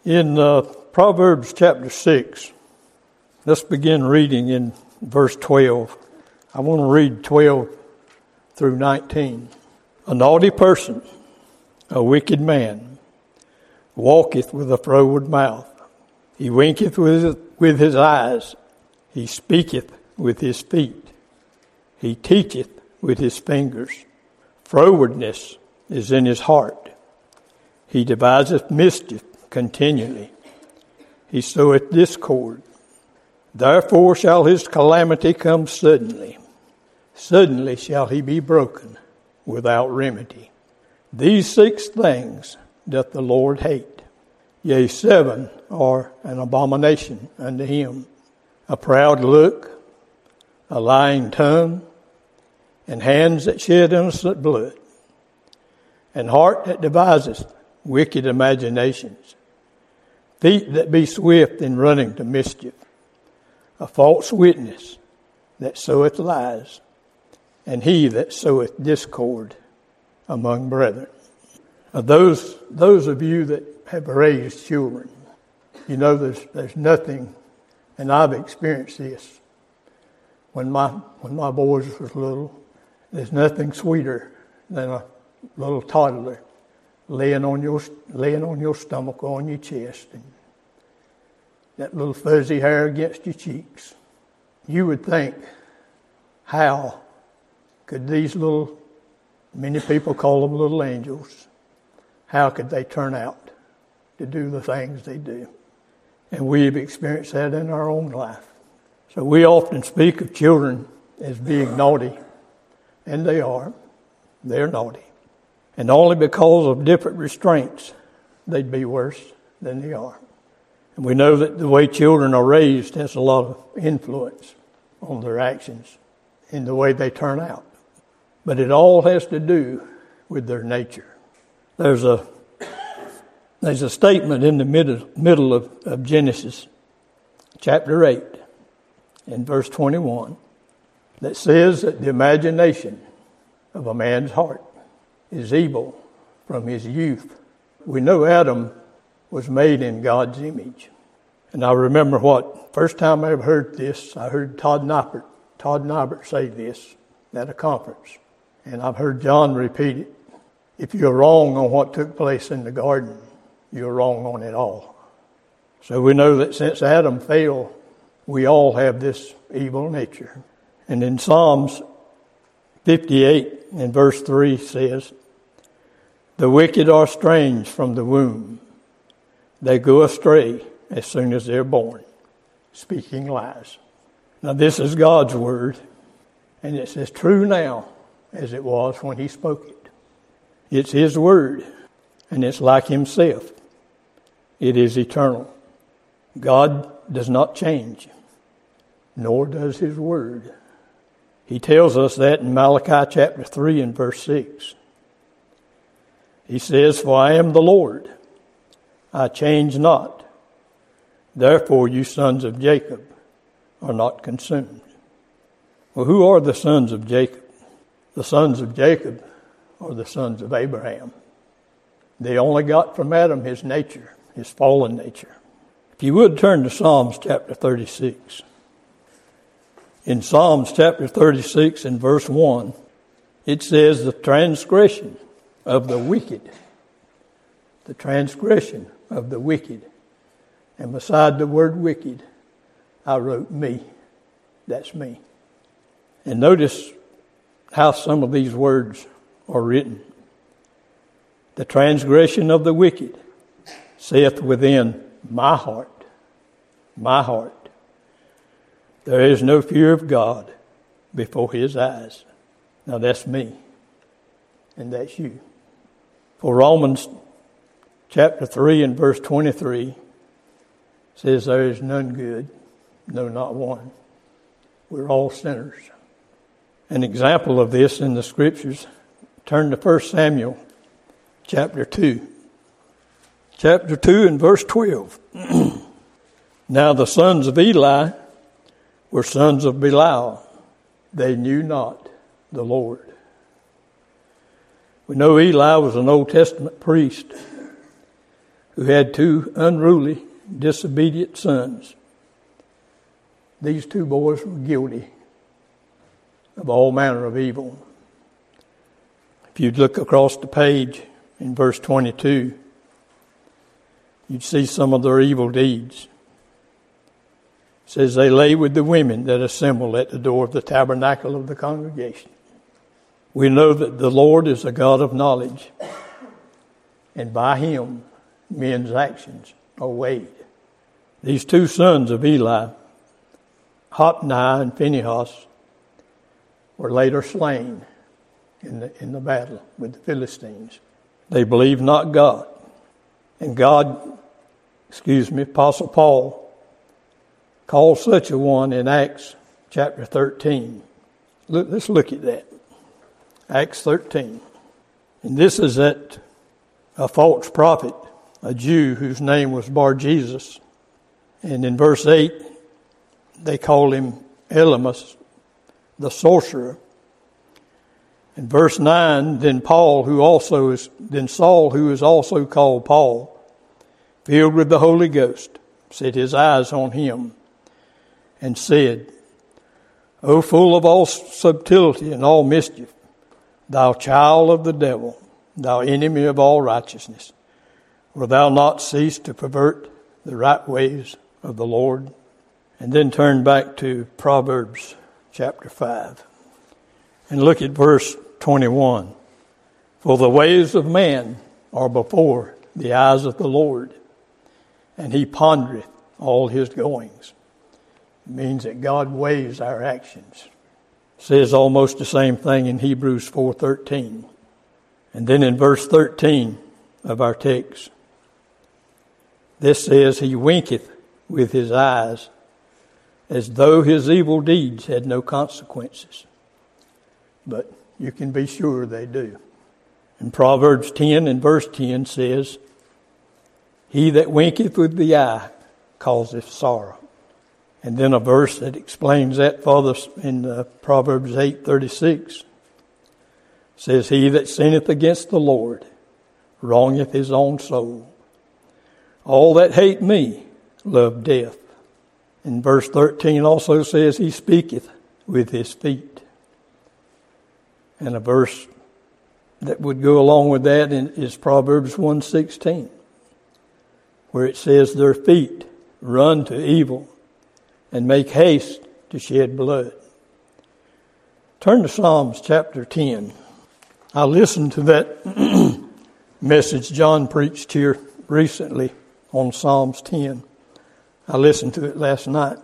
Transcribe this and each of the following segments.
In Proverbs chapter 6, let's begin reading in verse 12. I want to read 12 through 19. A naughty person, a wicked man, walketh with a froward mouth. He winketh with his eyes. He speaketh with his feet. He teacheth with his fingers. Frowardness is in his heart. He deviseth mischief continually. He soweth discord. Therefore shall his calamity come suddenly. Suddenly shall he be broken without remedy. These 6 things doth the Lord hate. Yea, 7 are an abomination unto him. A proud look, a lying tongue, and hands that shed innocent blood, and heart that deviseth wicked imaginations, feet that be swift in running to mischief, a false witness that soweth lies, and he that soweth discord among brethren. Those of you that have raised children, you know there's nothing, and I've experienced this when my boys was little. There's nothing sweeter than a little toddler laying on your stomach or on your chest, and that little fuzzy hair against your cheeks. You would think, how could these little, many people call them little angels, how could they turn out to do the things they do? And we have experienced that in our own life. So we often speak of children as being naughty, and they are. They're naughty. And only because of different restraints, they'd be worse than they are. And we know that the way children are raised has a lot of influence on their actions in the way they turn out. But it all has to do with their nature. There's a statement in the middle of Genesis, chapter 8, in verse 21, that says that the imagination of a man's heart is evil from his youth. We know Adam was made in God's image. And I remember first time I ever heard this, I heard Todd Nybert say this at a conference. And I've heard John repeat it. If you're wrong on what took place in the garden, you're wrong on it all. So we know that since Adam fell, we all have this evil nature. And in Psalms 58 in verse 3 says, the wicked are estranged from the womb. They go astray as soon as they're born, speaking lies. Now this is God's word, and it's as true now as it was when he spoke it. It's his word, and it's like himself. It is eternal. God does not change, nor does his word. He tells us that in Malachi chapter 3 and verse 6. He says, for I am the Lord, I change not. Therefore you sons of Jacob are not consumed. Well, who are the sons of Jacob? The sons of Jacob are the sons of Abraham. They only got from Adam his nature, his fallen nature. If you would turn to Psalms chapter 36. In Psalms chapter 36 and verse 1, it says the transgression of the wicked. The transgression of the wicked. And beside the word wicked, I wrote me. That's me. And notice how some of these words are written. The transgression of the wicked saith within my heart, there is no fear of God before his eyes. Now that's me, and that's you. For Romans chapter 3 and verse 23 says there is none good, no, not one. We're all sinners. An example of this in the scriptures, turn to 1 Samuel chapter 2. Chapter 2 and verse 12. Now the sons of Eli were sons of Belial. They knew not the Lord. We know Eli was an Old Testament priest. who had two unruly, disobedient sons. These two boys were guilty of all manner of evil. If you'd look across the page in verse 22, you'd see some of their evil deeds. It says, they lay with the women that assembled at the door of the tabernacle of the congregation. We know that the Lord is a God of knowledge, and by him men's actions are weighed. These two sons of Eli, Hophni and Phinehas, were later slain in the battle with the Philistines. They believed not God. And Apostle Paul called such a one in Acts chapter 13. Let's look at that. Acts 13. And this is that a false prophet, a Jew whose name was Bar-Jesus. And in verse 8, they called him Elymas, the sorcerer. In verse 9, then Saul, who is also called Paul, filled with the Holy Ghost, set his eyes on him and said, O full of all subtlety and all mischief, thou child of the devil, thou enemy of all righteousness, wilt thou not cease to pervert the right ways of the Lord? And then turn back to Proverbs chapter 5 and look at verse 21. For the ways of man are before the eyes of the Lord, and he pondereth all his goings. It means that God weighs our actions. It says almost the same thing in Hebrews 4:13. And then in verse 13 of our text, this says, he winketh with his eyes as though his evil deeds had no consequences. But you can be sure they do. And Proverbs 10 and verse 10 says, he that winketh with the eye causeth sorrow. And then a verse that explains that further in Proverbs 8:36 says, he that sinneth against the Lord wrongeth his own soul. All that hate me love death. And verse 13 also says, he speaketh with his feet. And a verse that would go along with that is Proverbs 1:16, where it says, their feet run to evil and make haste to shed blood. Turn to Psalms chapter 10. I listened to that message John preached here recently on Psalms 10. I listened to it last night.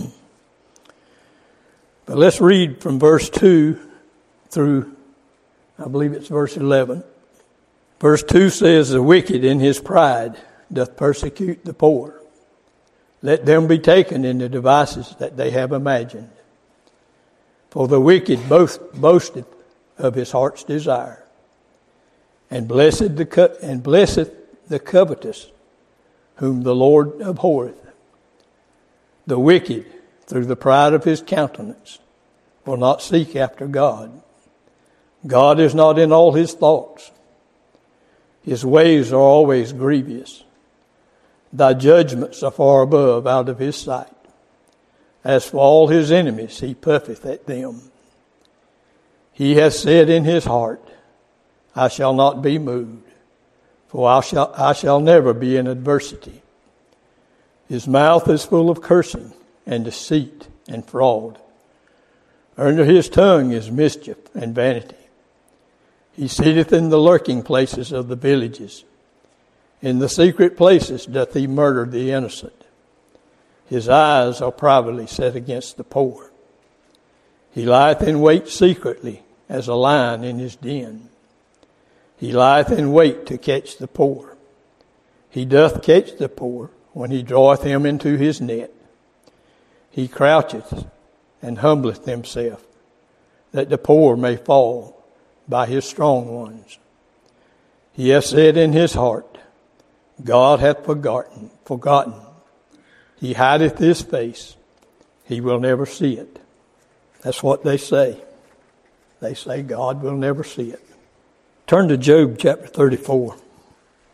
But let's read from verse 2 through, I believe it's verse 11. Verse 2 says, the wicked in his pride doth persecute the poor. Let them be taken in the devices that they have imagined. For the wicked boasteth of his heart's desire, and blesseth the covetous, whom the Lord abhorreth. The wicked, through the pride of his countenance, will not seek after God. God is not in all his thoughts. His ways are always grievous. Thy judgments are far above out of his sight. As for all his enemies, he puffeth at them. He hath said in his heart, I shall not be moved, for I shall never be in adversity. His mouth is full of cursing and deceit and fraud. Under his tongue is mischief and vanity. He sitteth in the lurking places of the villages. In the secret places doth he murder the innocent. His eyes are privately set against the poor. He lieth in wait secretly as a lion in his den. He lieth in wait to catch the poor. He doth catch the poor when he draweth him into his net. He croucheth and humbleth himself, that the poor may fall by his strong ones. He hath said in his heart, God hath forgotten. He hideth his face. He will never see it. That's what they say. They say God will never see it. Turn to Job chapter 34.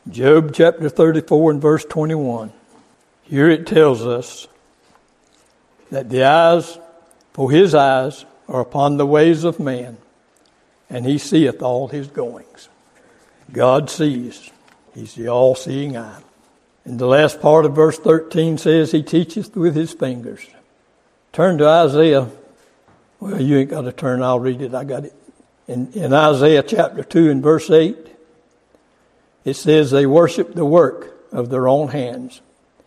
Job chapter 34 and verse 21. Here it tells us that for his eyes are upon the ways of man, and he seeth all his goings. God sees. He's the all-seeing eye. And the last part of verse 13 says, he teacheth with his fingers. Turn to Isaiah. Well, you ain't got to turn. I'll read it. I got it. In Isaiah chapter 2 and verse 8, it says, they worship the work of their own hands,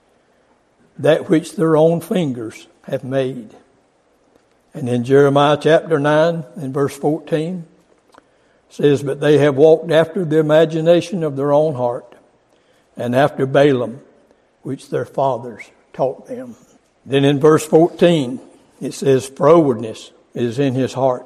that which their own fingers have made. And in Jeremiah chapter 9 and verse 14, says, but they have walked after the imagination of their own heart, and after Balaam, which their fathers taught them. Then in verse 14, it says, frowardness is in his heart.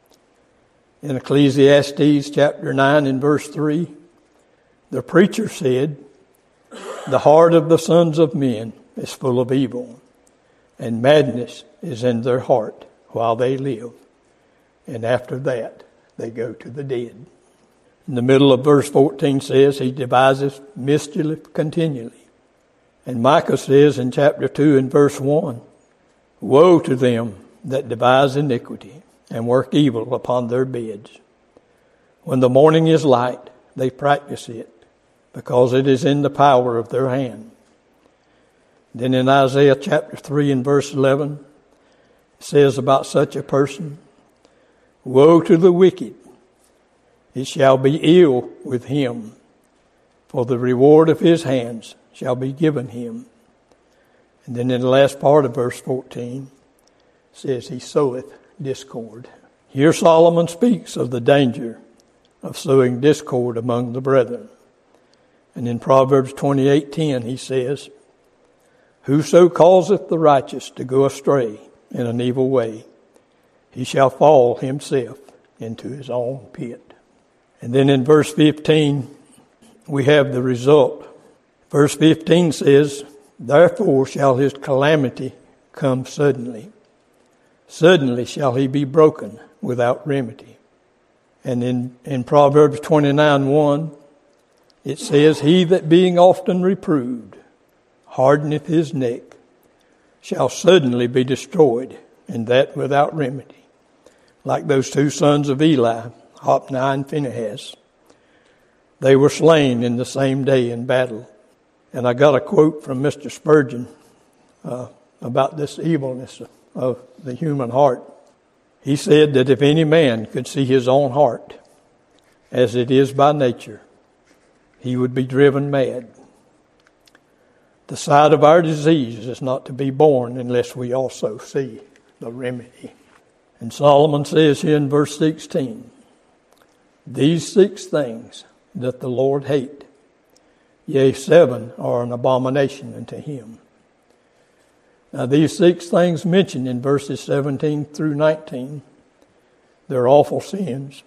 In Ecclesiastes chapter 9 and verse 3, the preacher said, the heart of the sons of men is full of evil, and madness is in their heart while they live, and after that they go to the dead. In the middle of verse 14 says, he devises mischief continually. And Micah says in chapter 2 and verse 1, woe to them that devise iniquity and work evil upon their beds. When the morning is light, they practice it, because it is in the power of their hand. Then in Isaiah chapter 3 and verse 11, it says about such a person, woe to the wicked, it shall be ill with him, for the reward of his hands shall be given him. And then in the last part of verse 14, it says, he soweth discord. Here Solomon speaks of the danger of sowing discord among the brethren. And in Proverbs 28:10 he says, whoso causeth the righteous to go astray in an evil way, he shall fall himself into his own pit. And then in verse 15, we have the result. Verse 15 says, therefore shall his calamity come suddenly. Suddenly shall he be broken without remedy. And in Proverbs 29:1, it says, he that being often reproved hardeneth his neck shall suddenly be destroyed, and that without remedy. Like those two sons of Eli, Hophni and Phinehas. They were slain in the same day in battle. And I got a quote from Mr. Spurgeon about this evilness of the human heart. He said that if any man could see his own heart as it is by nature, he would be driven mad. The sight of our disease is not to be borne unless we also see the remedy. And Solomon says here in verse 16, these 6 things doth the Lord hate, yea, 7 are an abomination unto him. Now these 6 things mentioned in verses 17 through 19, they're awful sins,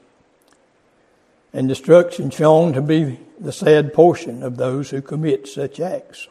and destruction shown to be the sad portion of those who commit such acts.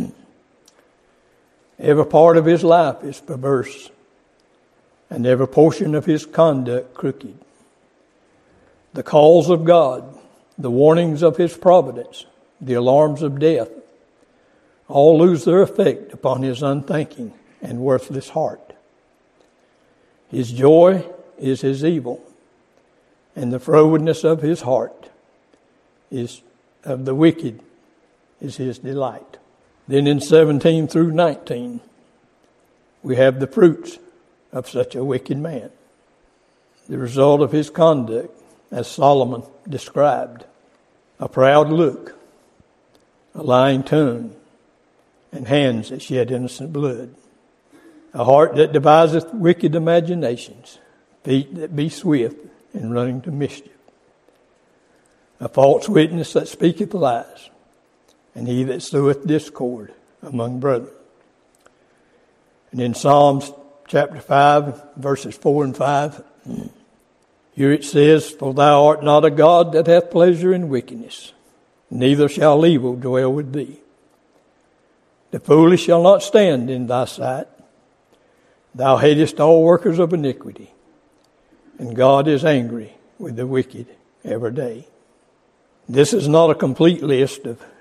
Every part of his life is perverse, and every portion of his conduct crooked. The calls of God, the warnings of his providence, the alarms of death, all lose their effect upon his unthinking and worthless heart. His joy is his evil, and the frowardness of his heart is of the wicked is his delight. Then in 17 through 19, we have the fruits of such a wicked man. The result of his conduct, as Solomon described, a proud look, a lying tongue, and hands that shed innocent blood, a heart that deviseth wicked imaginations, feet that be swift in running to mischief, a false witness that speaketh lies, and he that soweth discord among brethren. And in Psalms chapter 5, verses 4 and 5, here it says, for thou art not a God that hath pleasure in wickedness, neither shall evil dwell with thee. The foolish shall not stand in thy sight. Thou hatest all workers of iniquity, and God is angry with the wicked every day. This is not a complete list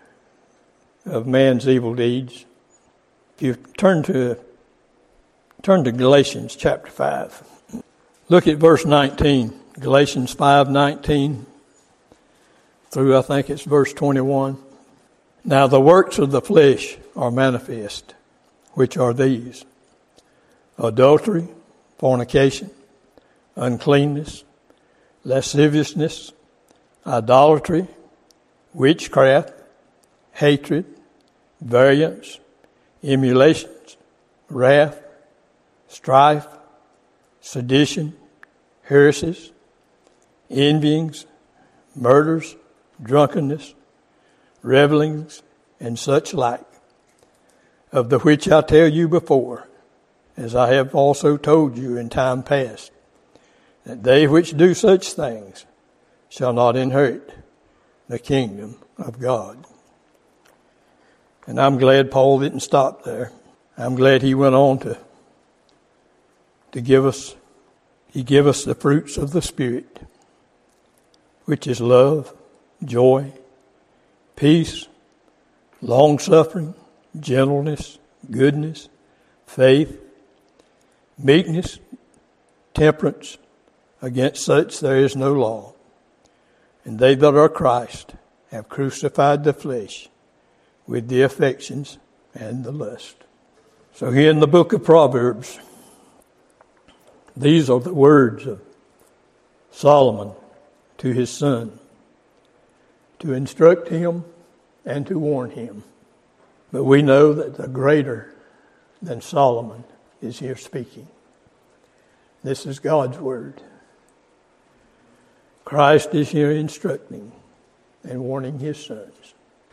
of man's evil deeds. If you turn to Galatians chapter 5. Look at verse 19. Galatians 5:19 through I think it's verse 21. Now the works of the flesh are manifest, which are these: adultery, fornication, uncleanness, lasciviousness, idolatry, witchcraft, hatred, variance, emulations, wrath, strife, sedition, heresies, envyings, murders, drunkenness, revelings, and such like, of the which I tell you before, as I have also told you in time past, that they which do such things shall not inherit the kingdom of God. And I'm glad Paul didn't stop there. I'm glad he went on to give us the fruits of the Spirit, which is love, joy, peace, long-suffering, gentleness, goodness, faith, meekness, temperance. Against such there is no law. And they that are Christ have crucified the flesh with the affections and the lust. So here in the book of Proverbs, these are the words of Solomon to his son, to instruct him and to warn him. But we know that the greater than Solomon is here speaking. This is God's word. Christ is here instructing and warning his sons.